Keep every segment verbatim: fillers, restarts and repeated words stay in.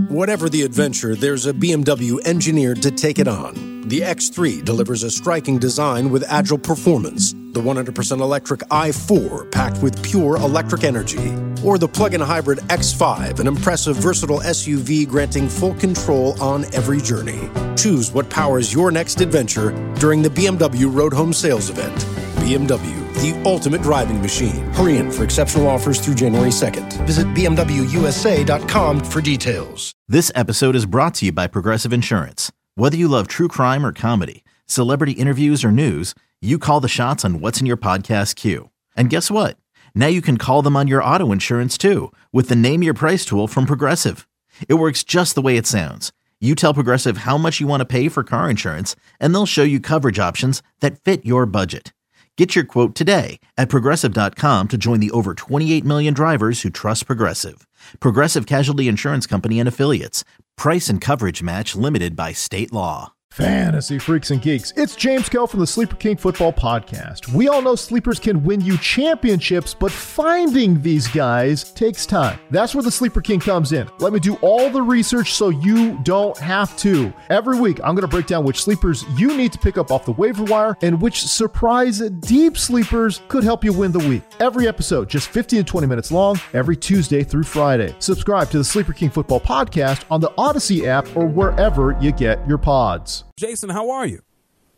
Whatever the adventure, there's a B M W engineered to take it on. The X three delivers a striking design with agile performance. The one hundred percent electric i four, packed with pure electric energy. Or the plug-in hybrid X five, an impressive, versatile S U V granting full control on every journey. Choose what powers your next adventure during the B M W Road Home Sales Event. B M W, the ultimate driving machine. Hurry in for exceptional offers through January second. Visit b m w u s a dot com for details. This episode is brought to you by Progressive Insurance. Whether you love true crime or comedy, celebrity interviews or news, you call the shots on what's in your podcast queue. And guess what? Now you can call them on your auto insurance too with the Name Your Price tool from Progressive. It works just the way it sounds. You tell Progressive how much you want to pay for car insurance, and they'll show you coverage options that fit your budget. Get your quote today at progressive dot com to join the over twenty-eight million drivers who trust Progressive. Progressive Casualty Insurance Company and Affiliates. Price and coverage match limited by state law. Fantasy freaks and geeks, it's James Kell from the Sleeper King Football Podcast. We all know sleepers can win you championships, but finding these guys takes time. That's where the Sleeper King comes in. Let me do all the research so you don't have to. Every week, I'm going to break down which sleepers you need to pick up off the waiver wire and which surprise deep sleepers could help you win the week. Every episode, just fifteen to twenty minutes long, every Tuesday through Friday. Subscribe to the Sleeper King Football Podcast on the Odyssey app or wherever you get your pods. Jason, how are you?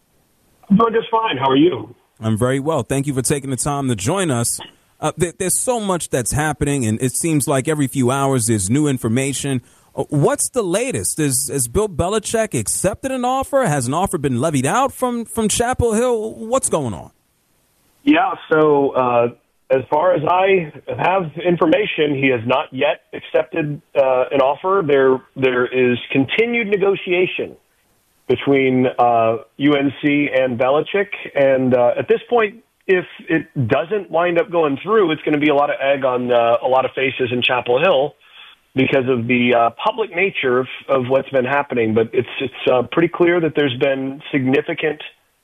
I'm doing just fine. How are you? I'm very well. Thank you for taking the time to join us. Uh, there, there's so much that's happening, and it seems like every few hours there's new information. Uh, what's the latest? Is, has Bill Belichick accepted an offer? Has an offer been levied out from, from Chapel Hill? What's going on? Yeah, so uh, as far as I have information, he has not yet accepted uh, an offer. There, There is continued negotiation between uh, U N C and Belichick. And uh, at this point, if it doesn't wind up going through, it's going to be a lot of egg on uh, a lot of faces in Chapel Hill because of the uh, public nature of, of what's been happening. But it's it's uh, pretty clear that there's been significant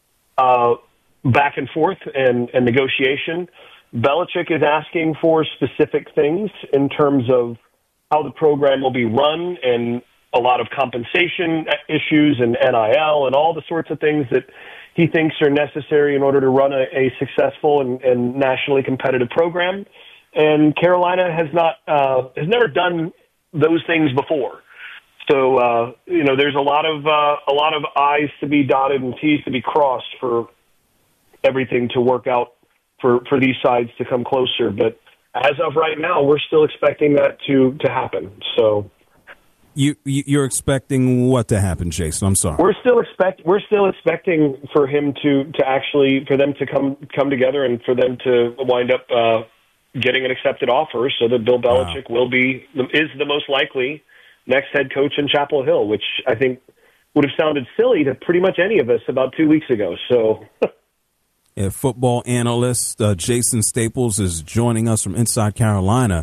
uh, back and forth and, and negotiation. Belichick is asking for specific things in terms of how the program will be run and a lot of compensation issues and N I L and all the sorts of things that he thinks are necessary in order to run a, a successful and, and nationally competitive program. And Carolina has not, uh, has never done those things before. So, uh, you know, there's a lot of, uh, a lot of I's to be dotted and T's to be crossed for everything to work out for, for these sides to come closer. But as of right now, we're still expecting that to, to happen. So, You, you're expecting what to happen, Jason? I'm sorry. We're still expect we're still expecting for him to, to actually for them to come come together and for them to wind up uh, getting an accepted offer, so that Bill Belichick wow. will be is the most likely next head coach in Chapel Hill, which I think would have sounded silly to pretty much any of us about two weeks ago. So, yeah, football analyst uh, Jason Staples is joining us from Inside Carolina.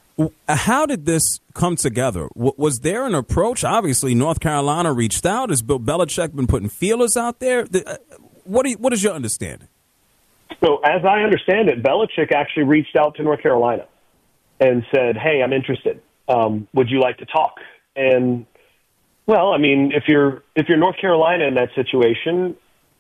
How did this come together? Was there an approach? Obviously, North Carolina reached out. Has Bill Belichick been putting feelers out there? What do you, what is your understanding? So, as I understand it, Belichick actually reached out to North Carolina and said, "Hey, I'm interested. Um, would you like to talk?" And well, I mean, if you're if you're North Carolina in that situation,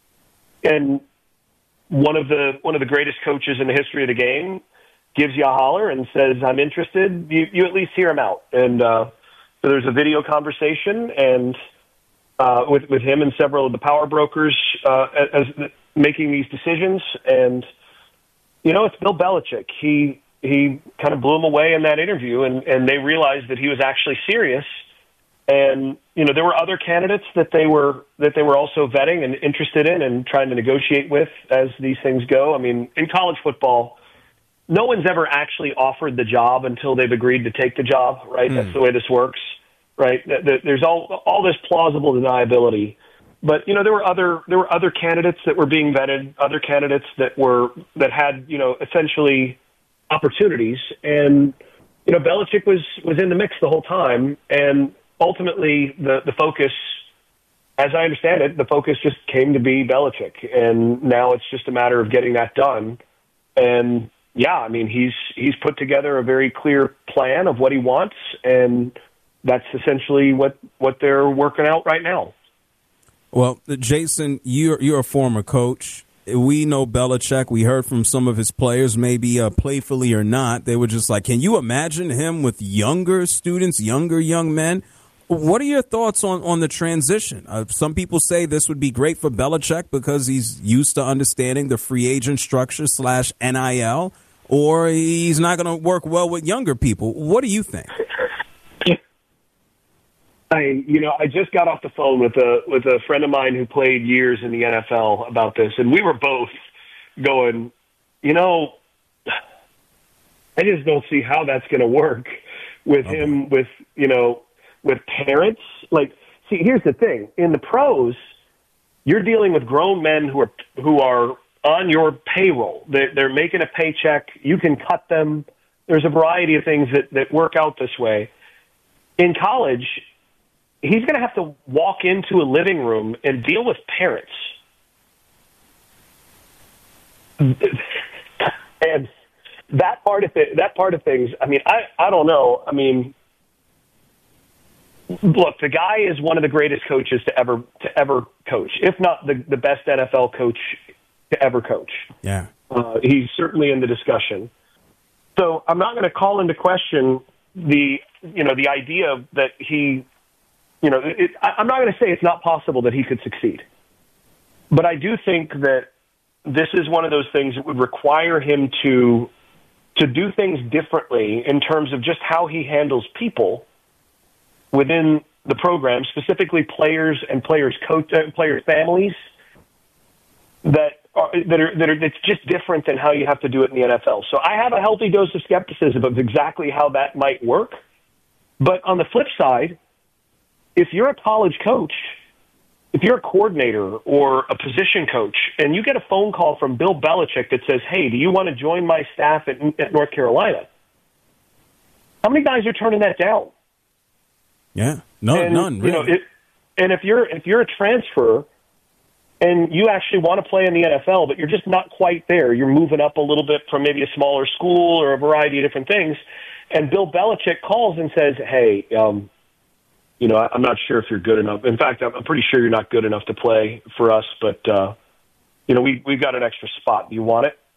and one of the one of the greatest coaches in the history of the game gives you a holler and says, "I'm interested," you, you at least hear him out. And uh, so there's a video conversation and uh, with, with him and several of the power brokers uh, as, as making these decisions. And, you know, it's Bill Belichick. He he kind of blew him away in that interview, and, and they realized that he was actually serious. And, you know, there were other candidates that they were that they were also vetting and interested in and trying to negotiate with as these things go. I mean, in college football, no one's ever actually offered the job until they've agreed to take the job, right? Mm. That's the way this works, right? There's all all this plausible deniability. But, you know, there were other there were other candidates that were being vetted, other candidates that were that had, you know, essentially opportunities. And, you know, Belichick was, was in the mix the whole time. And ultimately the, the focus, as I understand it, the focus just came to be Belichick. And now it's just a matter of getting that done. And yeah, I mean, he's he's put together a very clear plan of what he wants, and that's essentially what, what they're working out right now. Well, Jason, you're you're a former coach. We know Belichick. We heard from some of his players, maybe uh, playfully or not. They were just like, can you imagine him with younger students, younger young men? What are your thoughts on, on the transition? Uh, some people say this would be great for Belichick because he's used to understanding the free agent structure slash N I L, or he's not going to work well with younger people. What do you think? I, you know, I just got off the phone with a with a friend of mine who played years in the N F L about this, and we were both going, you know, I just don't see how that's going to work with okay. him, with, you know, with parents. Like, see, here's the thing. In the pros, you're dealing with grown men who are who are on your payroll. They're, they're making a paycheck. You can cut them. There's a variety of things that, that work out this way. In college, he's going to have to walk into a living room and deal with parents. And that part of it, that part of things, I mean, I, I don't know. I mean, look, the guy is one of the greatest coaches to ever to ever coach, if not the, the best N F L coach to ever coach. Yeah. Uh, he's certainly in the discussion. So I'm not going to call into question the, you know, the idea that he, You know, it, I'm not going to say it's not possible that he could succeed, but I do think that this is one of those things that would require him to to do things differently in terms of just how he handles people within the program, specifically players and players' coach, uh, players' families. That are, that are that are it's just different than how you have to do it in the N F L. So I have a healthy dose of skepticism of exactly how that might work. But on the flip side, if you're a college coach, if you're a coordinator or a position coach, and you get a phone call from Bill Belichick that says, hey, do you want to join my staff at, at North Carolina? How many guys are turning that down? Yeah, no, and, none, really. You know, it, and if you're, if you're a transfer and you actually want to play in the N F L, but you're just not quite there, you're moving up a little bit from maybe a smaller school or a variety of different things, and Bill Belichick calls and says, hey, um, you know, I'm not sure if you're good enough. In fact, I'm pretty sure you're not good enough to play for us, but, uh, you know, we, we've got an extra spot. Do you want it?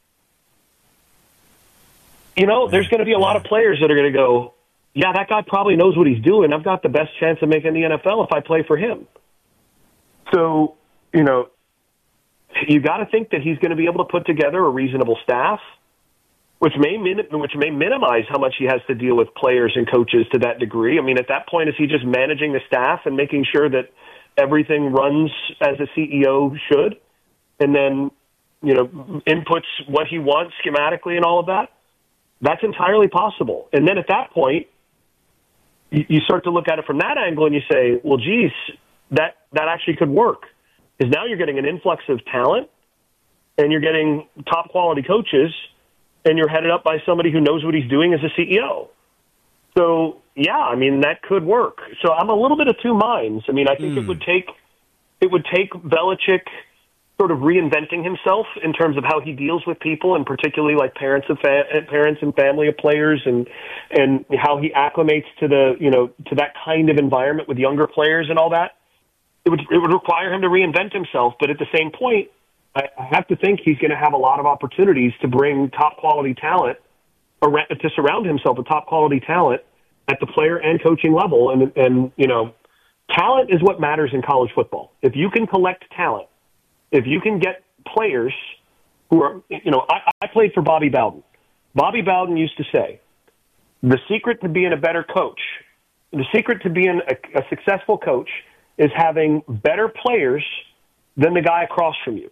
You know, there's going to be a lot of players that are going to go, yeah, that guy probably knows what he's doing. I've got the best chance of making the N F L if I play for him. So, you know, you got to think that he's going to be able to put together a reasonable staff, which may min- which may minimize how much he has to deal with players and coaches to that degree. I mean, at that point, is he just managing the staff and making sure that everything runs as a C E O should, and then, you know, inputs what he wants schematically and all of that? That's entirely possible. And then at that point, you, you start to look at it from that angle and you say, well, geez, that, that actually could work. Because now you're getting an influx of talent, and you're getting top-quality coaches, and you're headed up by somebody who knows what he's doing as a C E O. So, yeah, I mean, that could work. So I'm a little bit of two minds. I mean, I think mm. it would take it would take Belichick sort of reinventing himself in terms of how he deals with people, and particularly like parents of fa- parents and family of players, and and how he acclimates to the, you know, to that kind of environment with younger players and all that. It would it would require him to reinvent himself, but at the same point, I have to think he's going to have a lot of opportunities to bring top-quality talent, around, to surround himself with top-quality talent at the player and coaching level. And, and, you know, talent is what matters in college football. If you can collect talent, if you can get players who are, you know, I, I played for Bobby Bowden. Bobby Bowden used to say, the secret to being a better coach, the secret to being a, a successful coach is having better players than the guy across from you.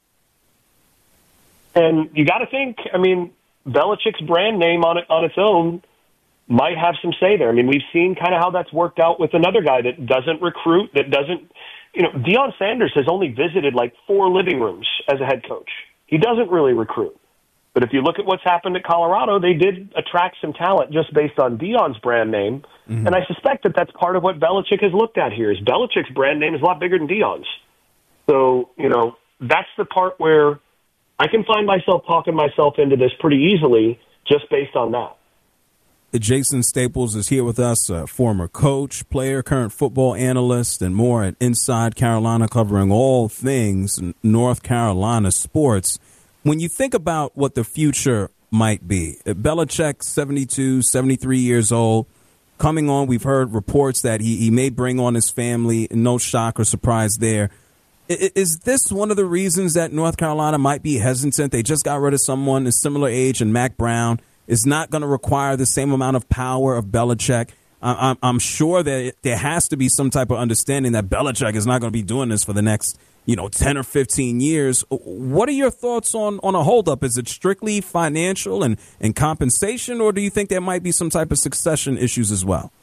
And you got to think, I mean, Belichick's brand name on it on its own might have some say there. I mean, we've seen kind of how that's worked out with another guy that doesn't recruit, that doesn't, you know, Deion Sanders has only visited like four living rooms as a head coach. He doesn't really recruit. But if you look at what's happened at Colorado, they did attract some talent just based on Deion's brand name. Mm-hmm. And I suspect that that's part of what Belichick has looked at here, is Belichick's brand name is a lot bigger than Deion's. So, you know, that's the part where I can find myself talking myself into this pretty easily just based on that. Jason Staples is here with us, a former coach, player, current football analyst, and more at Inside Carolina, covering all things North Carolina sports. When you think about what the future might be, Belichick, seventy-two, seventy-three years old, coming on, we've heard reports that he, he may bring on his family, no shock or surprise there. Is this one of the reasons that North Carolina might be hesitant? They just got rid of someone a similar age, and Mack Brown is not going to require the same amount of power of Belichick. I'm, I'm sure that there has to be some type of understanding that Belichick is not going to be doing this for the next, you know, ten or fifteen years. What are your thoughts on, on a holdup? Is it strictly financial and, and compensation, or do you think there might be some type of succession issues as well?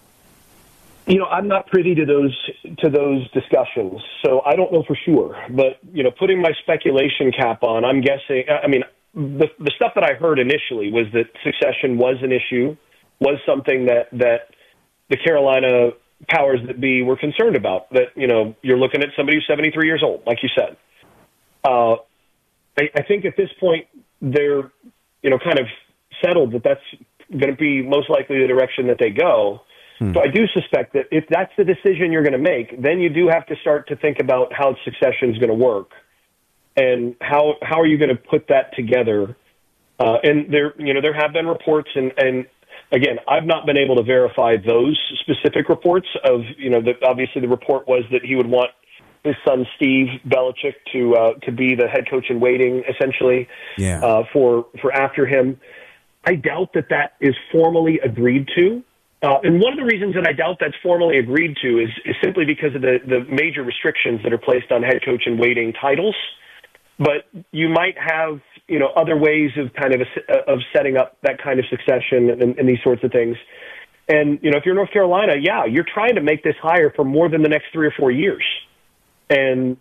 You know, I'm not privy to those to those discussions, so I don't know for sure. But, you know, putting my speculation cap on, I'm guessing, I mean, the, the stuff that I heard initially was that succession was an issue, was something that, that the Carolina powers that be were concerned about, that, you know, you're looking at somebody who's seventy-three years old, like you said. Uh, I, I think at this point they're, you know, kind of settled that that's going to be most likely the direction that they go. Hmm. So I do suspect that if that's the decision you're going to make, then you do have to start to think about how succession is going to work and how how are you going to put that together. Uh, and there, you know, there have been reports, and, and again, I've not been able to verify those specific reports of, you know, the, obviously the report was that he would want his son Steve Belichick to uh, to be the head coach in waiting, essentially, yeah. uh, for for after him. I doubt that that is formally agreed to. Uh, and one of the reasons that I doubt that's formally agreed to is, is simply because of the, the major restrictions that are placed on head coach in waiting titles. But you might have, you know, other ways of kind of of setting up that kind of succession and, and these sorts of things. And, you know, if you're North Carolina, yeah, you're trying to make this hire for more than the next three or four years. And,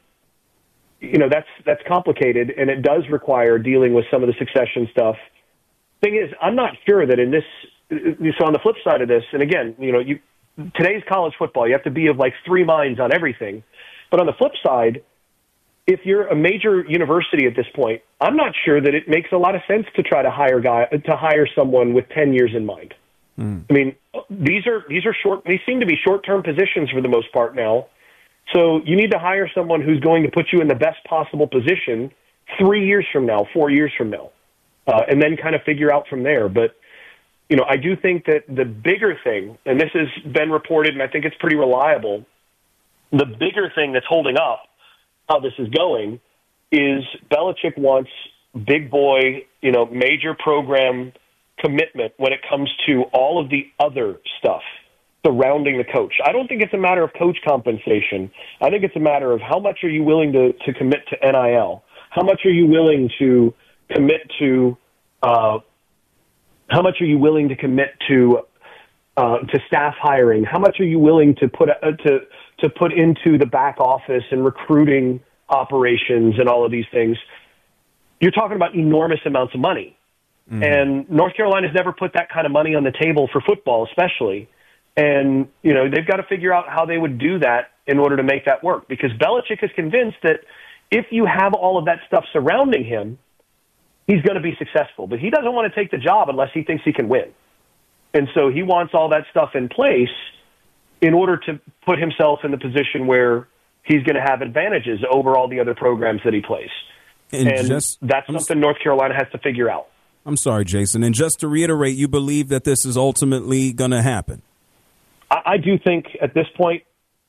you know, that's that's complicated, and it does require dealing with some of the succession stuff. Thing is, I'm not sure that in this – so on the flip side of this, and again, you know, you today's college football, you have to be of like three minds on everything. But on the flip side, if you're a major university at this point, I'm not sure that it makes a lot of sense to try to hire guy to hire someone with ten years in mind. Mm. I mean, these are these are short. These seem to be short-term positions for the most part now. So you need to hire someone who's going to put you in the best possible position three years from now, four years from now, uh, and then kind of figure out from there. But you know, I do think that the bigger thing, and this has been reported, and I think it's pretty reliable, the bigger thing that's holding up how this is going is Belichick wants big boy, you know, major program commitment when it comes to all of the other stuff surrounding the coach. I don't think it's a matter of coach compensation. I think it's a matter of how much are you willing to, to commit to N I L? How much are you willing to commit to uh How much are you willing to commit to uh, to staff hiring? How much are you willing to put uh, to to put into the back office and recruiting operations and all of these things? You're talking about enormous amounts of money, mm-hmm. and North Carolina's never put that kind of money on the table for football, especially. And you know they've got to figure out how they would do that in order to make that work. Because Belichick is convinced that if you have all of that stuff surrounding him, he's going to be successful, but he doesn't want to take the job unless he thinks he can win. And so he wants all that stuff in place in order to put himself in the position where he's going to have advantages over all the other programs that he plays. And, and just, that's I'm something North Carolina has to figure out. I'm sorry, Jason. And just to reiterate, you believe that this is ultimately going to happen? I, I do think at this point,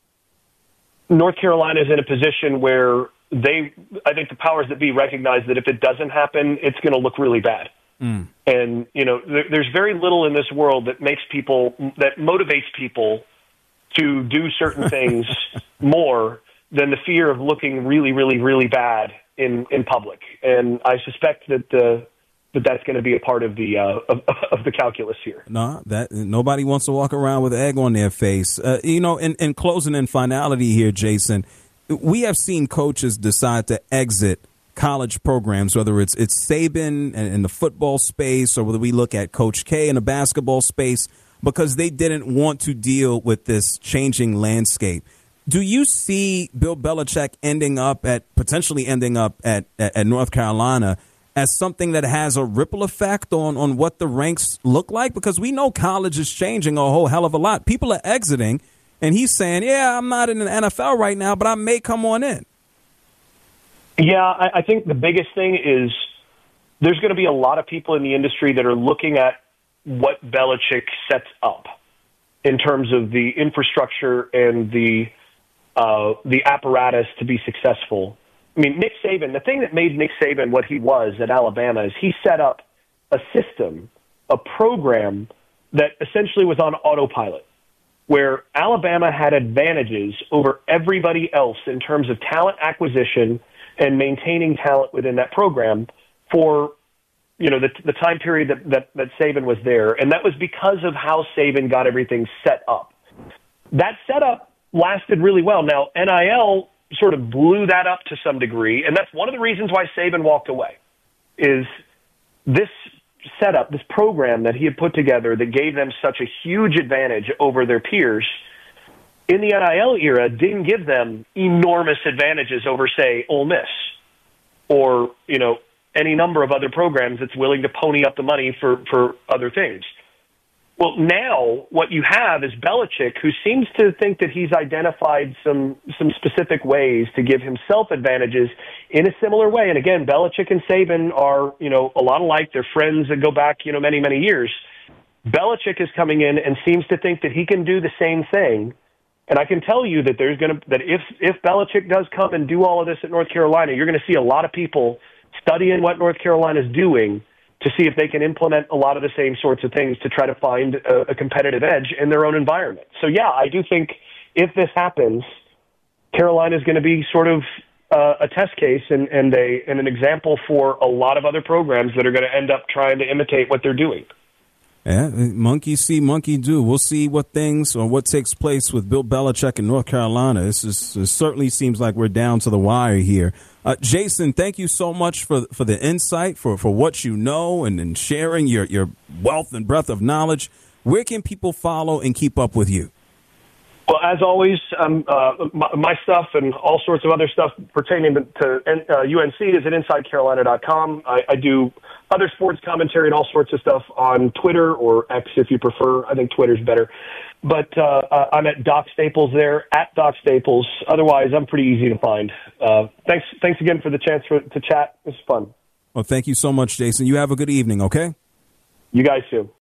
North Carolina is in a position where They, I think the powers that be recognize that if it doesn't happen, it's going to look really bad. Mm. And, you know, there, there's very little in this world that makes people, that motivates people to do certain things more than the fear of looking really, really, really bad in, in public. And I suspect that, uh, that that's going to be a part of the uh, of, of the calculus here. No, that nobody wants to walk around with egg on their face. Uh, you know, in, in closing and finality here, Jason, we have seen coaches decide to exit college programs, whether it's it's Saban in the football space or whether we look at Coach K in the basketball space, because they didn't want to deal with this changing landscape. Do you see Bill Belichick ending up at potentially ending up at, at, at North Carolina as something that has a ripple effect on, on what the ranks look like? Because we know college is changing a whole hell of a lot. People are exiting, and he's saying, yeah, I'm not in the N F L right now, but I may come on in. Yeah, I, I think the biggest thing is there's going to be a lot of people in the industry that are looking at what Belichick sets up in terms of the infrastructure and the uh, the apparatus to be successful. I mean, Nick Saban, the thing that made Nick Saban what he was at Alabama is he set up a system, a program that essentially was on autopilot, where Alabama had advantages over everybody else in terms of talent acquisition and maintaining talent within that program for, you know, the, the time period that, that, that Saban was there. And that was because of how Saban got everything set up. That setup lasted really well. Now, N I L sort of blew that up to some degree, and that's one of the reasons why Saban walked away, is this setup, this program that he had put together that gave them such a huge advantage over their peers in the N I L era didn't give them enormous advantages over, say, Ole Miss or, you know, any number of other programs that's willing to pony up the money for, for other things. Well, now what you have is Belichick, who seems to think that he's identified some some specific ways to give himself advantages in a similar way. And again, Belichick and Saban are, you know, a lot alike. They're friends that go back, you know, many, many years. Belichick is coming in and seems to think that he can do the same thing. And I can tell you that there's going to that if if Belichick does come and do all of this at North Carolina, you're going to see a lot of people studying what North Carolina is doing to see if they can implement a lot of the same sorts of things to try to find a, a competitive edge in their own environment. So, yeah, I do think if this happens, Carolina is going to be sort of uh, a test case and, and, a, and an example for a lot of other programs that are going to end up trying to imitate what they're doing. Yeah, monkey see, monkey do. We'll see what things or what takes place with Bill Belichick in North Carolina. This is, it certainly seems like we're down to the wire here. Uh, Jason, thank you so much for for the insight, for, for what you know, and, and sharing your, your wealth and breadth of knowledge. Where can people follow and keep up with you? Well, as always, um, uh, my, my stuff and all sorts of other stuff pertaining to uh, U N C is at inside carolina dot com. I, I do other sports commentary and all sorts of stuff on Twitter or X if you prefer. I think Twitter's better. But uh, uh, I'm at Doc Staples there, at Doc Staples. Otherwise, I'm pretty easy to find. Uh, thanks thanks again for the chance for, to chat. It was fun. Well, thank you so much, Jason. You have a good evening, okay? You guys too.